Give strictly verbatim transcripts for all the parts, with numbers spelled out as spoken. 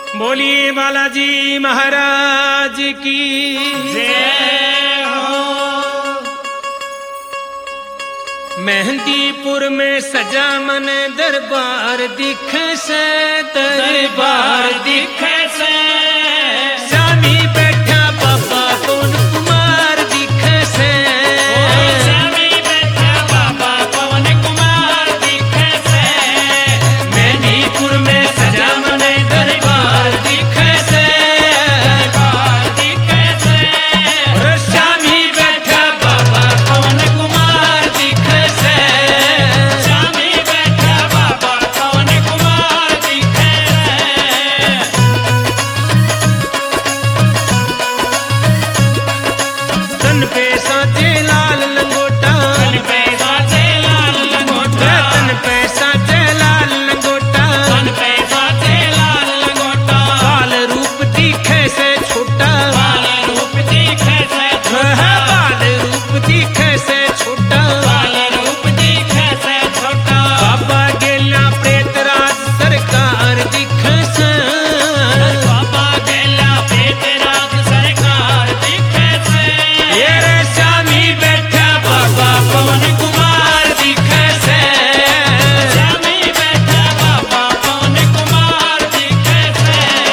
बोलिए बालाजी महाराज की जय हो। मेहंदीपुर में सजा मन दरबार दिखे से, दरबार दिखे से स्वामी बैठा बाबा पवन कुमार दिखे से, स्वामी बैठा बाबा पवन कुमार दिखे से। मेहंदीपुर में सजा मन दरबार दिखे से, दरबार दिखे से स्वामी बैठा बाबा पवन कुमार दिखे से, स्वामी बैठा बाबा पवन कुमार दिखे से। तन पे साजे लाल लंगोटा, तन पे साजे लाल लंगोटा, तन पे साजे लाल लंगोटा, तन पे साजे लाल लंगोटा। बाल रूप दिखे से छोटा, बाल रूप दिखे से छोटा, बाल रूप दिखे से छोटा, बाल रूप दिखे से छोटा। बाबा गेला प्रेतराज सरकार दिखे से, बाबा गेला प्रेतराज सरकार दिखे से। ये रे स्वामी बैठा बाबा पवन कुमार दिखे से, स्वामी बैठा बाबा पवन कुमार दिखे से।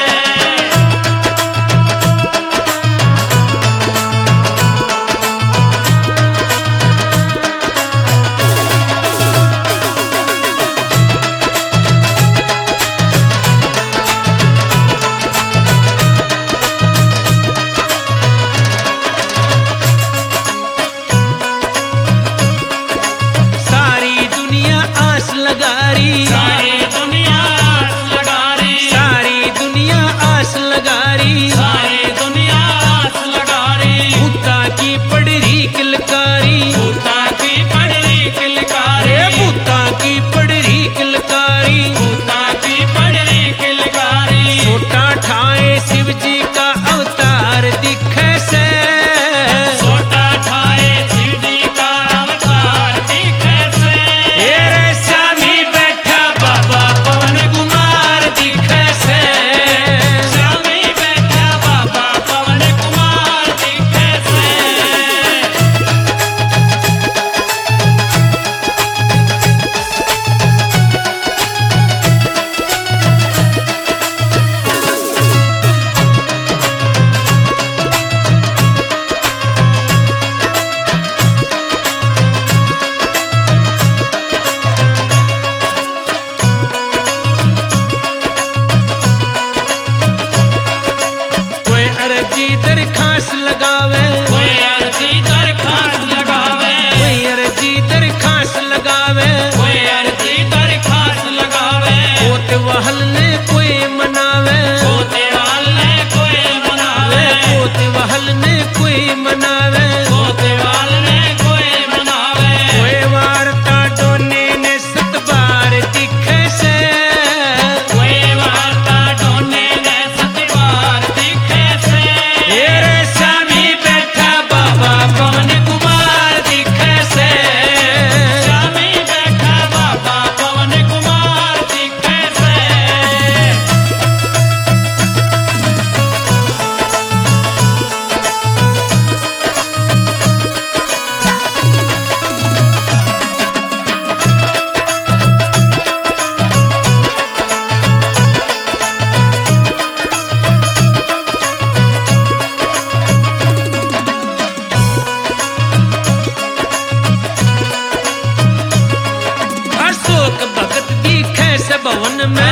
सारी दुनिया आस लगा रही, सारी दुनिया आस लगा रही, सारी दुनिया आस लगा रही, सारी दुनिया आस लगा रही। भूता की पड़ रही किलकारी, भूता की पड़ रही किलकारी, भूता की पड़ रही किलकारी, भूता की पड़ रही किलकारी। छोटा ठाए शिव जी का अवतार दिखे से, छोटा ठाए शिव जी का अवतार दिखे से। ये रे स्वामी बैठा बाबा पवन कुमार दिखे से, स्वामी बैठा बाबा पवन कुमार दिखे से। कोई अर्जी दरखास्त लगावे, कोई अर्जी दरखास्त लगावे, कोई अर्जी दरखास्त लगावे, कोई अर्जी दरखास्त लगावे। कोतवाल ने कोई मनावे, कोतवाल ने कोई मनावे, कोतवाल ने कोई मनावे, कोतवाल ने कोई मनावे। कोई वार्ता डोने ने सतबार दिखे से, कोई वार्ता डोने ने सतबार दिखे से। ये रे स्वामी बैठा बाबा पवन कुमार दिखे से, स्वामी बैठा बाबा पवन कुमार दिखे से। अशोक भगत दिखे से भवन में,